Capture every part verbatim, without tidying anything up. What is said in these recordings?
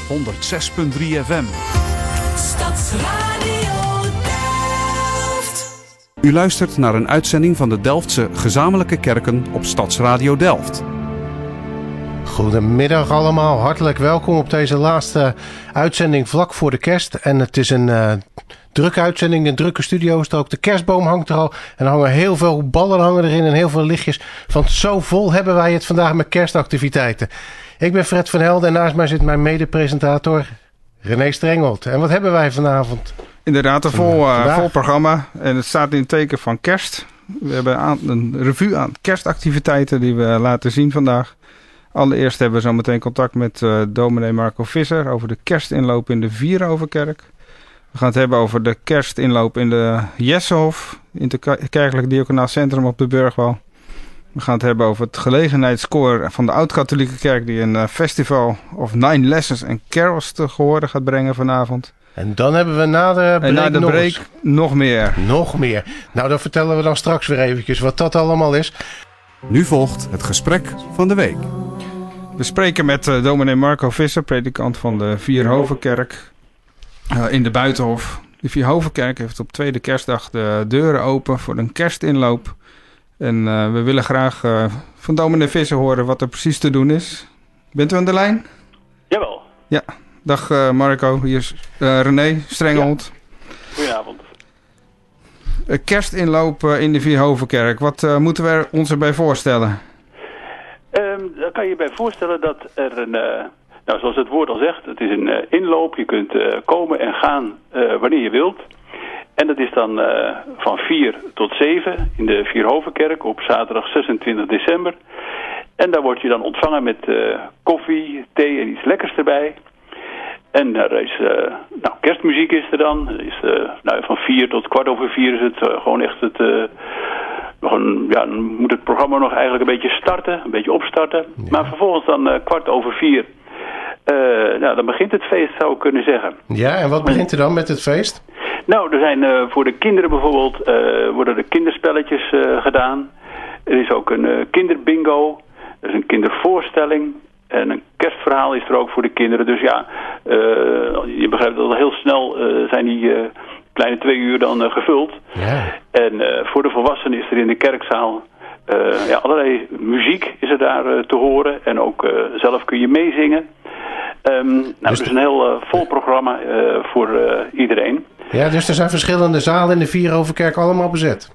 honderd zes punt drie F M. Stadsradio Delft. U luistert naar een uitzending van de Delftse gezamenlijke kerken op Stadsradio Delft. Goedemiddag allemaal, hartelijk welkom op deze laatste uitzending vlak voor de kerst. En het is een uh, drukke uitzending, een drukke studio is er ook. De kerstboom hangt er al en er hangen heel veel ballen hangen erin en heel veel lichtjes. Want zo vol hebben wij het vandaag met kerstactiviteiten. Ik ben Fred van Helden en naast mij zit mijn mede-presentator René Strengelt. En wat hebben wij vanavond? Inderdaad, een vol, uh, vol programma. En het staat in het teken van kerst. We hebben aan, een revue aan kerstactiviteiten die we laten zien vandaag. Allereerst hebben we zo meteen contact met uh, dominee Marco Visser over de kerstinloop in de Vierenhovenkerk. We gaan het hebben over de kerstinloop in de Jessenhof, in het Kerkelijk Diaconaal Centrum op de Burgwal. We gaan het hebben over het gelegenheidskoor van de Oud-Katholieke Kerk die een uh, festival of Nine Lessons en Carols te gehoren gaat brengen vanavond. En dan hebben we na de break, en na de nog, break nog meer. Nog meer. Nou, dan vertellen we dan straks weer eventjes wat dat allemaal is. Nu volgt het gesprek van de week. We spreken met uh, dominee Marco Visser, predikant van de Vierhovenkerk uh, in de Buitenhof. De Vierhovenkerk heeft op tweede kerstdag de deuren open voor een kerstinloop. En uh, we willen graag uh, van dominee Visser horen wat er precies te doen is. Bent u aan de lijn? Jawel. Ja. Dag uh, Marco, hier is uh, René Strengelt. Ja. Goedenavond. Uh, kerstinloop uh, in de Vierhovenkerk, wat uh, moeten we er ons erbij voorstellen? Um, daar kan je je bij voorstellen dat er een, uh, nou zoals het woord al zegt, het is een uh, inloop. Je kunt uh, komen en gaan uh, wanneer je wilt. En dat is dan uh, van vier tot zeven in de Vierhovenkerk op zaterdag zesentwintig december. En daar word je dan ontvangen met uh, koffie, thee en iets lekkers erbij. En er is, uh, nou, kerstmuziek is er dan. Er is, uh, nou, van vier tot kwart over vier is het uh, gewoon echt het... Uh, nog een, ja, dan moet het programma nog eigenlijk een beetje starten, een beetje opstarten. Ja. Maar vervolgens dan uh, kwart over vier, uh, nou, dan begint het feest, zou ik kunnen zeggen. Ja, en wat begint er dan met het feest? Nou, er zijn uh, voor de kinderen bijvoorbeeld, uh, worden er kinderspelletjes uh, gedaan. Er is ook een uh, kinderbingo, er is een kindervoorstelling. En een kerstverhaal is er ook voor de kinderen. Dus ja, uh, je begrijpt dat al heel snel uh, zijn die... Uh, kleine twee uur dan uh, gevuld. Ja. En uh, voor de volwassenen is er in de kerkzaal uh, ja, allerlei muziek is er daar uh, te horen. En ook uh, zelf kun je meezingen. Um, nou, dus, dus een heel uh, vol programma uh, voor uh, iedereen. Ja, dus er zijn verschillende zalen in de Vierhovenkerk allemaal bezet?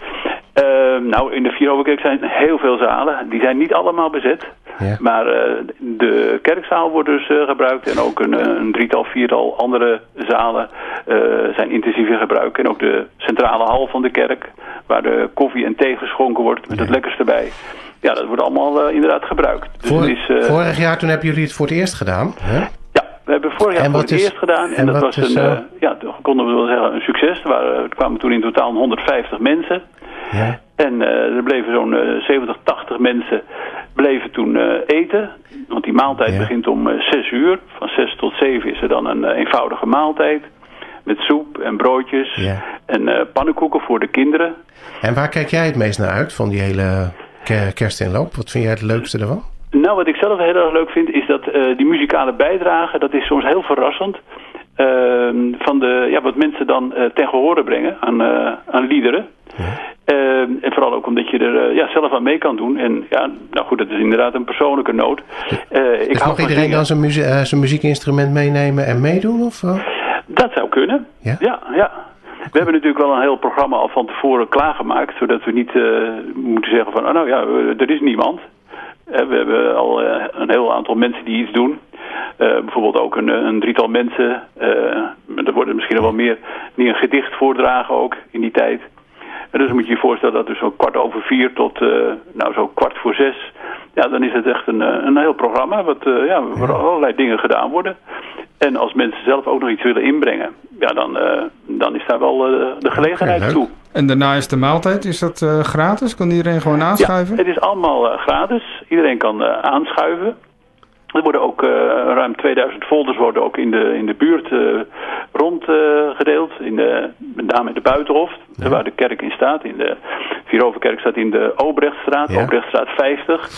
Uh, nou, in de Vierhovenkerk zijn heel veel zalen. Die zijn niet allemaal bezet. Ja. Maar uh, de kerkzaal wordt dus uh, gebruikt. En ook een, een drietal, viertal andere zalen uh, zijn intensief in gebruik. En ook de centrale hal van de kerk, waar de koffie en thee geschonken wordt met ja. het lekkerste bij. Ja, dat wordt allemaal uh, inderdaad gebruikt. Dus Voor, is, uh, vorig jaar toen hebben jullie het voor het eerst gedaan, hè? Ja, we hebben vorig jaar en voor het is, eerst gedaan. En, en dat was een, uh, ja, konden we wel zeggen, een succes. Er, waren, er kwamen toen in totaal honderdvijftig mensen. Ja. En uh, er bleven zo'n uh, zeventig, tachtig mensen bleven toen uh, eten. Want die maaltijd ja. begint om uh, zes uur. Van zes tot zeven is er dan een uh, eenvoudige maaltijd. Met soep en broodjes. Ja. En uh, pannenkoeken voor de kinderen. En waar kijk jij het meest naar uit van die hele kerstinloop? Wat vind jij het leukste ervan? Nou, wat ik zelf heel erg leuk vind is dat uh, die muzikale bijdrage, dat is soms heel verrassend. Uh, van de, ja, wat mensen dan uh, ten gehore brengen aan, uh, aan liederen. Ja. Uh, en vooral ook omdat je er uh, ja, zelf aan mee kan doen. En ja, nou goed, dat is inderdaad een persoonlijke noot. Uh, ik dus mag iedereen dan zijn, muzie- uh, zijn muziekinstrument meenemen en meedoen? Of, uh? Dat zou kunnen. Ja? Ja, ja. We hebben natuurlijk wel een heel programma al van tevoren klaargemaakt. Zodat we niet uh, moeten zeggen van, oh, nou ja, er is niemand. Uh, we hebben al uh, een heel aantal mensen die iets doen. Uh, bijvoorbeeld ook een, een drietal mensen. Uh, er worden misschien nog wel meer die een gedicht voordragen ook in die tijd. En dus moet je je voorstellen dat dus zo kwart over vier tot uh, nou zo kwart voor zes. Ja, dan is het echt een, een heel programma wat, uh, ja, waar ja. allerlei dingen gedaan worden. En als mensen zelf ook nog iets willen inbrengen, ja, dan, uh, dan is daar wel uh, de gelegenheid okay, toe. En daarna is de maaltijd, is dat uh, gratis? Kan iedereen gewoon aanschuiven? Ja, het is allemaal uh, gratis. Iedereen kan uh, aanschuiven. Er worden ook uh, ruim tweeduizend folders worden ook in de, in de buurt uh, rondgedeeld. Uh, in de, met name in de Buitenhof, ja. waar de kerk in staat. In de Vierhovenkerk staat in de Obrechtstraat, ja. Obrechtstraat vijftig.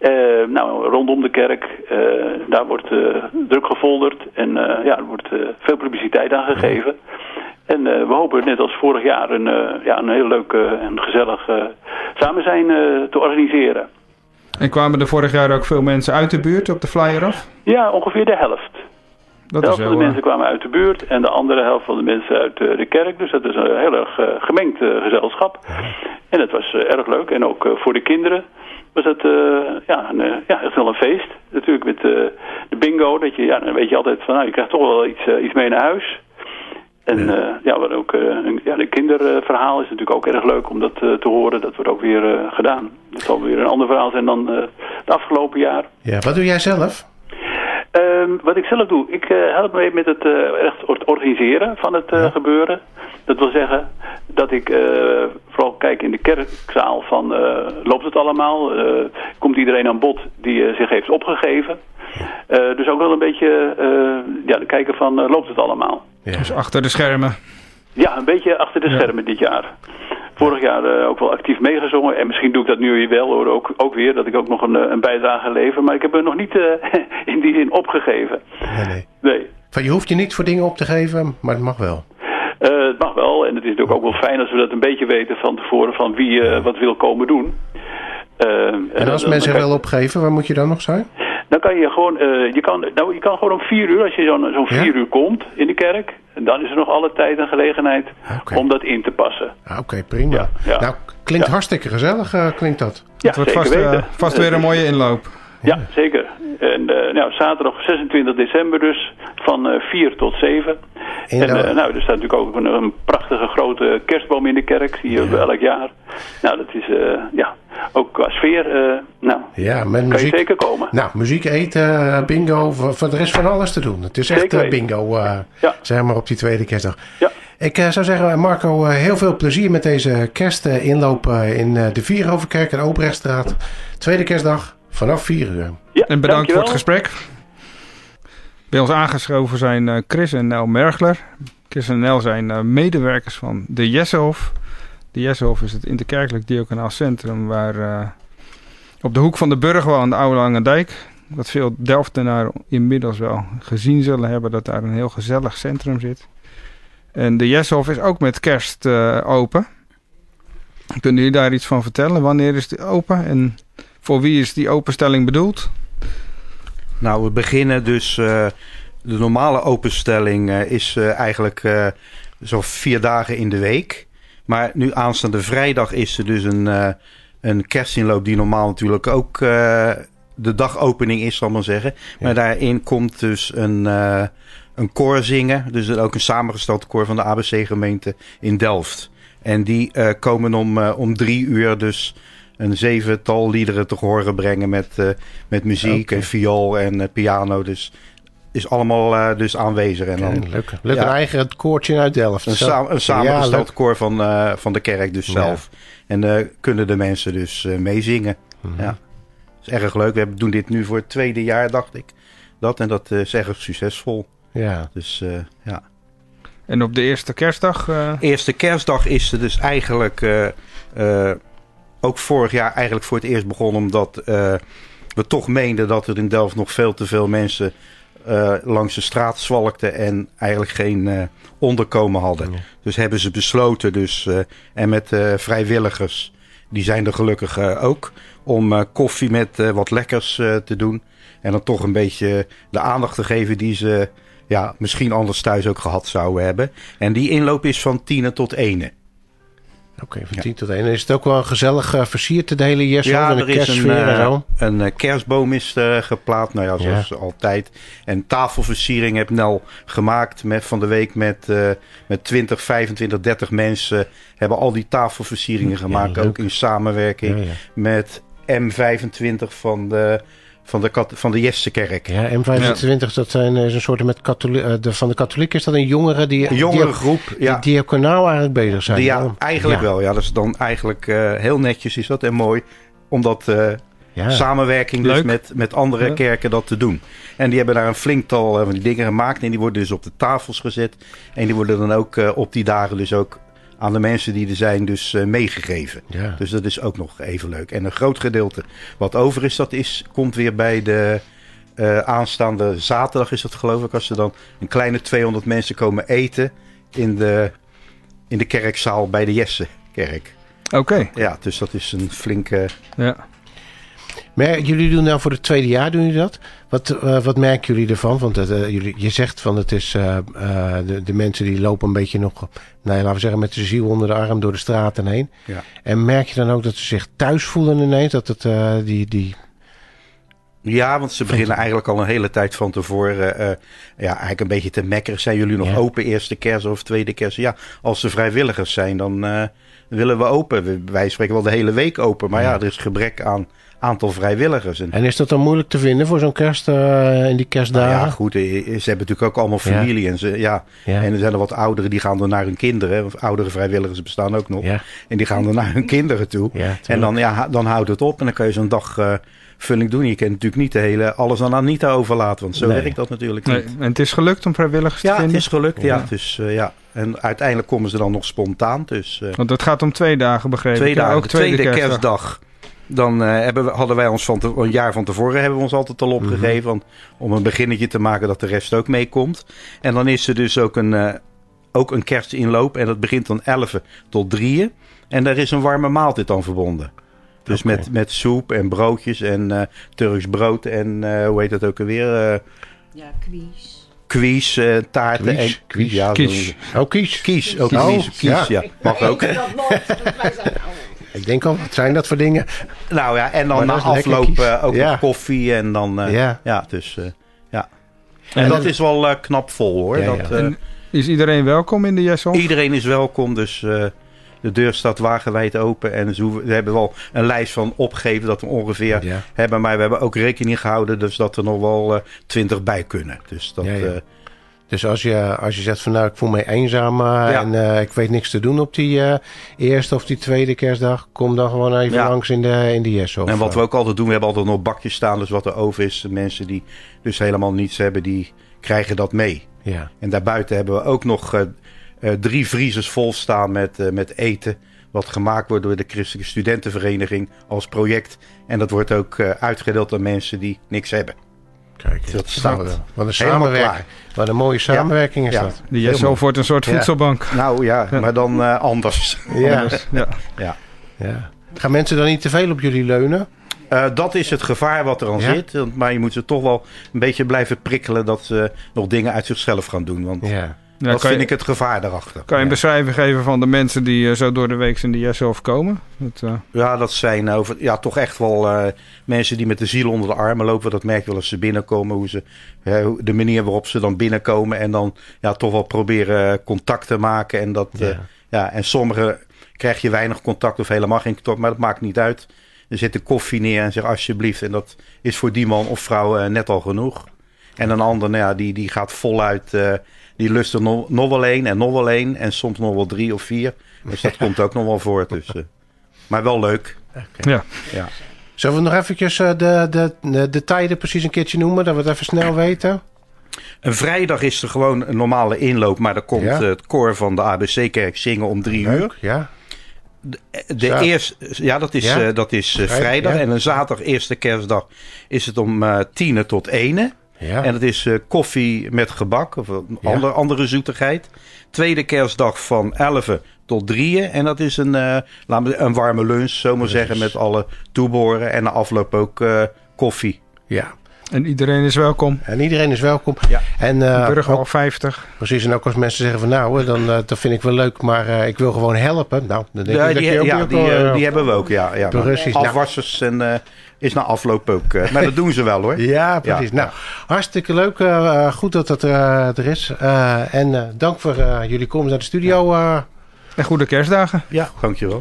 Uh, nou, rondom de kerk, uh, daar wordt uh, druk gefolderd en uh, ja, er wordt uh, veel publiciteit aan gegeven. En uh, we hopen net als vorig jaar een, uh, ja, een heel leuk uh, en gezellig uh, samen zijn uh, te organiseren. En kwamen er vorig jaar ook veel mensen uit de buurt op de flyer af? Ja, ongeveer de helft. Dat de helft is van de heel, mensen kwamen uit de buurt en de andere helft van de mensen uit uh, de kerk. Dus dat is een heel erg uh, gemengd uh, gezelschap. En het was uh, erg leuk. En ook uh, voor de kinderen was het uh, ja, een, uh, ja, echt wel een feest. Natuurlijk met uh, de bingo. Dat je, ja, dan weet je altijd van, nou, je krijgt toch wel iets, uh, iets mee naar huis. En uh, ja, wat ook, uh, een, ja, de kinderverhaal is natuurlijk ook erg leuk om dat uh, te horen. Dat wordt ook weer uh, gedaan. Dat zal weer een ander verhaal zijn dan uh, het afgelopen jaar. Ja, wat doe jij zelf? Um, wat ik zelf doe, ik uh, help mee met het uh, echt organiseren van het uh, ja. gebeuren. Dat wil zeggen dat ik uh, vooral kijk in de kerkzaal van uh, loopt het allemaal? Uh, komt iedereen aan bod die uh, zich heeft opgegeven? Uh, dus ook wel een beetje uh, ja, kijken van uh, loopt het allemaal? Ja. Dus achter de schermen. Ja, een beetje achter de schermen ja. dit jaar. Vorig jaar uh, ook wel actief meegezongen. En misschien doe ik dat nu wel hoor, ook, ook weer. Dat ik ook nog een, een bijdrage lever. Maar ik heb er nog niet uh, in die zin opgegeven. Nee, nee. nee. Van, je hoeft je niet voor dingen op te geven, maar het mag wel. Uh, het mag wel. En het is natuurlijk ook wel fijn als we dat een beetje weten van tevoren. Van wie uh, wat wil komen doen. Uh, en, en als dan, mensen dan wel ik... opgeven, waar moet je dan nog zijn? Dan kan je gewoon, uh, je kan, nou, je kan gewoon om vier uur, als je zo'n zo'n vier ja? uur komt in de kerk, dan is er nog alle tijd en gelegenheid okay. om dat in te passen. Oké, okay, prima. Ja, ja. Nou, klinkt ja. hartstikke gezellig, uh, klinkt dat. Ja, het wordt zeker vast, weten. Uh, vast weer een mooie inloop. Ja, ja zeker. En uh, nou, zaterdag zesentwintig december dus, van uh, vier tot zeven. En uh, nou, er staat natuurlijk ook een, een prachtige grote kerstboom in de kerk, zie je ja. elk jaar. Nou, dat is, uh, ja, ook qua sfeer, uh, nou, ja, met kan muziek, je zeker komen. Nou, muziek, eten, bingo, voor, voor de rest van alles te doen. Het is echt uh, bingo, uh, ja. zeg maar, op die tweede kerstdag. Ja. Ik uh, zou zeggen, Marco, uh, heel veel plezier met deze kerstinloop uh, in uh, de Vieroverkerk en Obrechtstraat. Tweede kerstdag vanaf vier uur. Ja, en bedankt voor het gesprek. Bij ons aangeschoven zijn uh, Chris en Nel Mergler. Chris en Nel zijn uh, medewerkers van de Jessehof. De Jessehof is het interkerkelijk diaconaal centrum waar uh, op de hoek van de Burgwal aan de Oude Lange Dijk, wat veel Delftenaren inmiddels wel gezien zullen hebben, dat daar een heel gezellig centrum zit. En de Jessehof is ook met kerst uh, open. Kunnen jullie daar iets van vertellen? Wanneer is die open en voor wie is die openstelling bedoeld? Nou, we beginnen dus... Uh, de normale openstelling uh, is uh, eigenlijk uh, zo vier dagen in de week. Maar nu aanstaande vrijdag is er dus een, uh, een kerstinloop die normaal natuurlijk ook uh, de dagopening is, zal ik maar zeggen. Ja. Maar daarin komt dus een, uh, een koor zingen. Dus ook een samengesteld koor van de A B C-gemeente in Delft. En die uh, komen om, uh, om drie uur dus een zevental liederen te horen brengen met, uh, met muziek okay. en viool en uh, piano. Dus is allemaal uh, dus aanwezig. En dan, ja, leuk. Leuk ja, een eigen koortje uit Delft. Een, sa- een samengesteld ja, koor van, uh, van de kerk dus zelf. Ja. En uh, kunnen de mensen dus uh, meezingen. Mm-hmm. Ja. Dat is erg leuk. We doen dit nu voor het tweede jaar, dacht ik. Dat en dat uh, is erg succesvol. Ja. Dus uh, ja. En op de eerste kerstdag? Uh... Eerste kerstdag is er dus eigenlijk uh, uh, ook vorig jaar eigenlijk voor het eerst begonnen. Omdat uh, we toch meenden dat er in Delft nog veel te veel mensen Uh, langs de straat zwalkten en eigenlijk geen uh, onderkomen hadden. Ja. Dus hebben ze besloten, dus, uh, en met uh, vrijwilligers, die zijn er gelukkig uh, ook, om uh, koffie met uh, wat lekkers uh, te doen. En dan toch een beetje de aandacht te geven die ze ja, misschien anders thuis ook gehad zouden hebben. En die inloop is van tien tot één. Oké, okay, van tien ja. tot één. Is het ook wel versierd uh, versierd, de hele Jessehof? Ja, en er is een, uh, en zo? een uh, kerstboom is uh, geplaatst. Nou ja, zoals ja. altijd. En tafelversiering heb Nel gemaakt met, van de week met, uh, met twintig, vijfentwintig, dertig mensen. Hebben al die tafelversieringen gemaakt. Ja, ook in samenwerking ja, ja. met M vijfentwintig van de... Van de, van de Jessekerk. Ja, M vijfentwintig, ja. dat zijn, is een soort met katholiek, de, van de katholieken is dat een jongere die... Een jongere groep, die, ja. Die diaconaal eigenlijk bezig zijn. Die, ja, eigenlijk ja. wel. Ja, dat is dan eigenlijk uh, heel netjes is dat en mooi. Omdat uh, ja. samenwerking dus met, met andere ja. kerken dat te doen. En die hebben daar een flinktal uh, van die dingen gemaakt. En die worden dus op de tafels gezet. En die worden dan ook uh, op die dagen dus ook aan de mensen die er zijn dus uh, meegegeven. Ja. Dus dat is ook nog even leuk. En een groot gedeelte wat over is, dat is, komt weer bij de uh, aanstaande zaterdag is dat geloof ik. Als er dan een kleine tweehonderd mensen komen eten in de, in de kerkzaal bij de Jessekerk. Oké. Okay. Ja, dus dat is een flinke... Ja. Maar jullie doen nou voor het tweede jaar doen jullie dat. Wat, uh, wat merken jullie ervan? Want uh, jullie, je zegt van het is uh, uh, de, de mensen die lopen een beetje nog, nou, laten we zeggen, met de ziel onder de arm door de straten heen. Ja. En merk je dan ook dat ze zich thuis voelen ineens? Dat het uh, die, die... Ja, want ze beginnen eigenlijk al een hele tijd van tevoren uh, ja, eigenlijk een beetje te mekkeren. Zijn jullie nog ja. open eerste kerst of tweede kerst? Ja, als ze vrijwilligers zijn, dan uh, willen we open. Wij spreken wel de hele week open, maar ja, ja er is gebrek aan aantal vrijwilligers. En, en is dat dan moeilijk te vinden voor zo'n kerst uh, in die kerstdagen? Nou ja, goed. Ze hebben natuurlijk ook allemaal familie. Ja. En, ze, ja, ja. en er zijn er wat ouderen die gaan dan naar hun kinderen. Oudere vrijwilligers bestaan ook nog. Ja. En die gaan dan naar hun kinderen toe. Ja, en dan, ja, dan houdt het op. En dan kan je zo'n dag uh, vulling doen. Je kunt natuurlijk niet de hele, alles aan Anita overlaten. Want zo nee. werkt dat natuurlijk niet. Nee. En het is gelukt om vrijwilligers ja, te vinden? Ja, het is gelukt. Ja. Ja. Dus, uh, ja. En uiteindelijk komen ze dan nog spontaan. Dus, uh, want het gaat om twee dagen, begrepen. Twee dagen. Ook de tweede, tweede kerstdag. kerstdag. Dan uh, hebben we, hadden wij ons van te, een jaar van tevoren hebben we ons altijd al opgegeven. Mm-hmm. Om een beginnetje te maken dat de rest ook meekomt. En dan is er dus ook een, uh, ook een kerstinloop. En dat begint van elf tot drie. En daar is een warme maaltijd aan verbonden. Dus okay. met, met soep en broodjes en uh, Turks brood en uh, hoe heet dat ook alweer? Uh, ja, kwies. Kwies, uh, taarten kwies, en... Kwies, ja, kies. Oh, kies. Kies, ook oh, kies, kies, ja. ja. Mag ook. Ik denk al, wat zijn dat voor dingen? Nou ja, en dan na afloop uh, ook ja. nog koffie en dan... Uh, ja. ja, dus uh, ja. En, en dat en, is wel uh, knap vol hoor. Ja, dat, ja. Uh, is iedereen welkom in de Jesselhof? Iedereen is welkom, dus uh, de deur staat wagenwijd open. En zo, we hebben wel een lijst van opgegeven dat we ongeveer ja. hebben. Maar we hebben ook rekening gehouden dus dat er nog wel twintig uh, bij kunnen. Dus dat... Ja, ja. Uh, Dus als je, als je zegt van nou ik voel me eenzaam uh, ja. en uh, ik weet niks te doen op die uh, eerste of die tweede kerstdag. Kom dan gewoon even ja. langs in de, in de Jesselhof. En wat we ook altijd doen, we hebben altijd nog bakjes staan. Dus wat er over is, de mensen die dus helemaal niets hebben, die krijgen dat mee. Ja. En daarbuiten hebben we ook nog uh, uh, drie vriezers vol staan met, uh, met eten. Wat gemaakt wordt door de Christelijke Studentenvereniging als project. En dat wordt ook uh, uitgedeeld aan mensen die niks hebben. Kijk, dat staat nou, wat een samenwerking. Wat een mooie samenwerking ja. is ja. dat. Die Jesselhof wordt een soort voedselbank. Ja. Nou ja, ja, maar dan uh, anders. Ja. anders. Ja. Ja. Ja. Gaan mensen dan niet te veel op jullie leunen? Uh, dat is het gevaar wat er aan ja? zit. Maar je moet ze toch wel een beetje blijven prikkelen dat ze nog dingen uit zichzelf gaan doen. Want ja. Ja, dat vind je, ik het gevaar daarachter. Kan je een ja. beschrijving geven van de mensen die uh, zo door de week in de Jesselhof komen? Dat, uh... Ja, dat zijn over, ja, toch echt wel uh, mensen die met de ziel onder de armen lopen. Dat merk je wel als ze binnenkomen. Hoe ze, uh, de manier waarop ze dan binnenkomen. En dan ja, toch wel proberen contact te maken. En, dat, ja. Uh, ja, en sommigen krijg je weinig contact of helemaal geen contact. Maar dat maakt niet uit. Er zit een koffie neer en zeg alsjeblieft. En dat is voor die man of vrouw uh, net al genoeg. En een ander, nou ja, die, die gaat voluit... Uh, Die lust er nog, nog wel één en nog wel één. En soms nog wel drie of vier. Dus dat komt ook nog wel voor. Dus, uh, maar wel leuk. Okay. Ja. Ja. Zullen we nog eventjes uh, de, de, de, de tijden precies een keertje noemen? Dat we het even snel weten. Een vrijdag is er gewoon een normale inloop. Maar dan komt ja. uh, het koor van de A B C-kerk zingen om drie leuk, uur. Ja. De, de eerste, ja, dat is, ja. Uh, dat is uh, vrijdag. vrijdag. Ja. En een zaterdag, eerste kerstdag, is het om uh, tienen tot ene. Ja. En het is uh, koffie met gebak of een ja. andere, andere zoetigheid. Tweede kerstdag van elf tot drie. En dat is een, uh, laten we, een warme lunch, zo maar zeggen, met alle toebehoren. En na afloop ook uh, koffie. Ja. En iedereen is welkom. En iedereen is welkom. Ja. En, uh, Burger al vijftig. Precies, en ook als mensen zeggen van nou, dan, uh, dat vind ik wel leuk, maar uh, ik wil gewoon helpen. Nou, dan denk ja, ik die, dat je ook ja, die, uh, uh, die hebben we ook, ja. ja Russisch, afwassers nou. en uh, is na afloop ook. Uh, maar dat doen ze wel hoor. Ja, precies. Ja. Nou, hartstikke leuk. Uh, goed dat dat uh, er is. Uh, en uh, dank voor uh, jullie komst naar de studio. Uh. En goede kerstdagen. Ja, dankjewel.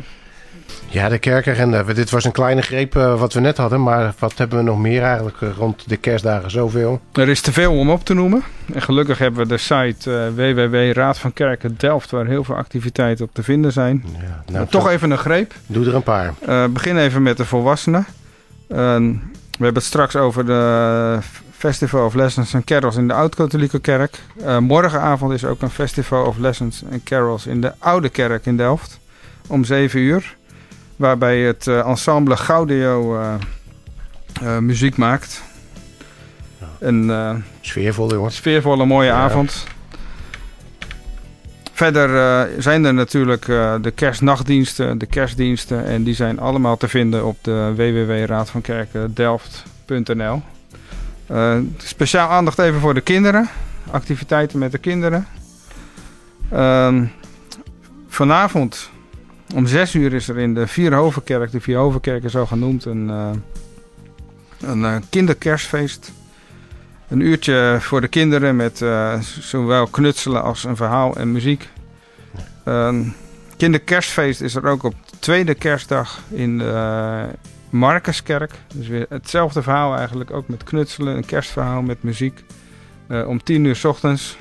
Ja, de kerkagenda. Dit was een kleine greep uh, wat we net hadden. Maar wat hebben we nog meer eigenlijk uh, rond de kerstdagen? Zoveel. Er is te veel om op te noemen. En gelukkig hebben we de site uh, w w w punt raad van kerken delft... waar heel veel activiteiten op te vinden zijn. Ja, nou, toch even een greep. Doe er een paar. Uh, begin even met de volwassenen. Uh, we hebben het straks over de Festival of Lessons and Carols in de Oud-Katholieke Kerk. Uh, morgenavond is er ook een Festival of Lessons and Carols in de Oude Kerk in Delft. Om zeven uur. Waarbij het uh, ensemble Gaudio uh, uh, muziek maakt. Ja. Een uh, sfeervolle, jongen. Sfeervolle, mooie ja. avond. Verder uh, zijn er natuurlijk uh, de kerstnachtdiensten, de kerstdiensten. En die zijn allemaal te vinden op de w w w punt raad van kerken delft punt n l. Uh, speciaal aandacht even voor de kinderen. Activiteiten met de kinderen. Uh, vanavond om zes uur is er in de Vierhovenkerk, de Vierhovenkerk is zo genoemd, een, uh, een uh, kinderkerstfeest. Een uurtje voor de kinderen met uh, zowel knutselen als een verhaal en muziek. Uh, kinderkerstfeest is er ook op de tweede kerstdag in de uh, Marcuskerk. Dus weer hetzelfde verhaal eigenlijk, ook met knutselen, een kerstverhaal met muziek. Uh, om tien uur 's ochtends.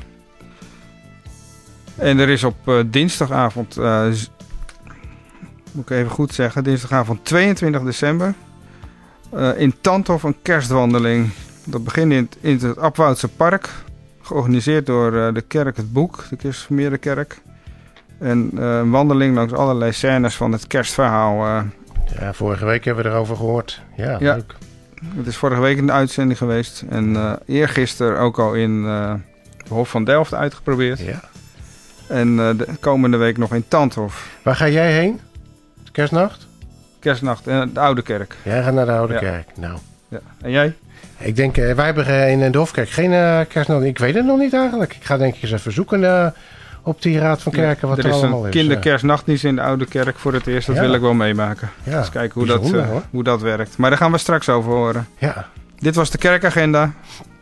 En er is op uh, dinsdagavond, uh, z- moet ik even goed zeggen, dinsdagavond tweeëntwintig december... Uh, in Tanthof een kerstwandeling. Dat begint in het, in het Abwoudse Park. Georganiseerd door uh, de kerk Het Boek, de Christusvermeerde kerk. En uh, een wandeling langs allerlei scènes van het kerstverhaal. Uh. Ja, vorige week hebben we erover gehoord. Ja, ja, leuk. Het is vorige week in de uitzending geweest. En uh, eergisteren ook al in uh, de Hof van Delft uitgeprobeerd. Ja. En uh, de komende week nog in Tanthof. Waar ga jij heen? Kerstnacht? Kerstnacht in de Oude Kerk. Jij gaat naar de Oude ja. Kerk. Nou. Ja. En jij? Ik denk, uh, wij hebben uh, in de Hofkerk geen uh, kerstnacht. Ik weet het nog niet eigenlijk. Ik ga denk ik eens even zoeken uh, op die Raad van Kerken wat ja, er, er allemaal is. is. Er is een kinderkerstnachtdienst in de Oude Kerk voor het eerst. Dat ja. wil ik wel meemaken. Ja. Eens kijken hoe dat, uh, hoor. hoe dat werkt. Maar daar gaan we straks over horen. Ja. Dit was de kerkagenda.